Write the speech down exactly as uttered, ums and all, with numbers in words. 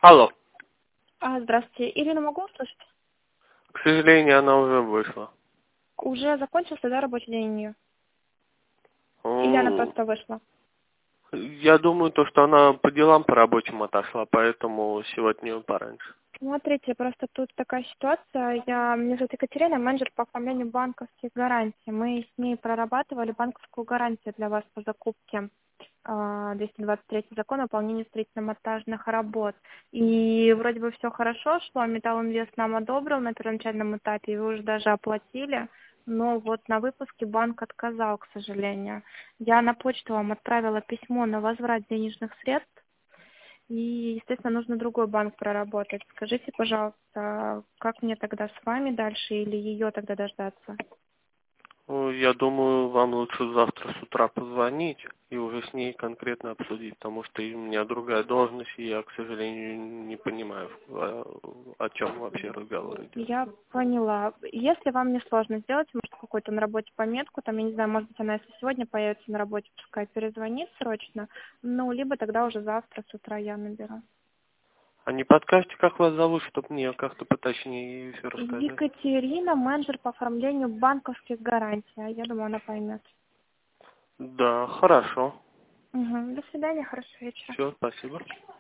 Алло. А, здравствуйте. Ирину могу услышать? К сожалению, она уже вышла. Уже закончился, да, рабочий день у нее? Или она М, просто вышла? Я думаю, то, что она по делам по рабочим отошла, поэтому сегодня пораньше. Смотрите, просто тут такая ситуация. Я, меня зовут Екатерина, менеджер по оформлению банковских гарантий. Мы с ней прорабатывали банковскую гарантию для вас по закупке а, двести двадцать третий закон о выполнении строительно-монтажных работ. И вроде бы все хорошо шло, Металлинвест нам одобрил на первоначальном этапе, и вы уже даже оплатили. Но вот на выпуске банк отказал, к сожалению. Я на почту вам отправила письмо на возврат денежных средств. И, естественно, нужно другой банк проработать. Скажите, пожалуйста, как мне тогда с вами дальше или ее тогда дождаться? Ну, Я думаю, вам лучше завтра с утра позвонить и уже с ней конкретно обсудить, потому что у меня другая должность, и я, к сожалению, не понимаю, о, о чем вообще разговор идет. Я поняла. Если вам не сложно сделать, может, какую-то на работе пометку, там, я не знаю, может быть, она если сегодня появится на работе, пускай перезвонит срочно, ну, либо тогда уже завтра с утра я наберу. А не подскажете, как вас зовут, чтобы мне как-то поточнее все рассказать? Екатерина, менеджер по оформлению банковских гарантий. А я думаю, она поймет. Да, хорошо. Угу. До свидания, хорошего вечера. Все, спасибо.